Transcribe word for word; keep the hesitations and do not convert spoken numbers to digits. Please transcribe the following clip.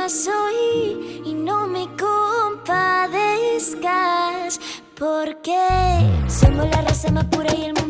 víctima soy y no me compadezcas, porque somos la raza más pura y el mundo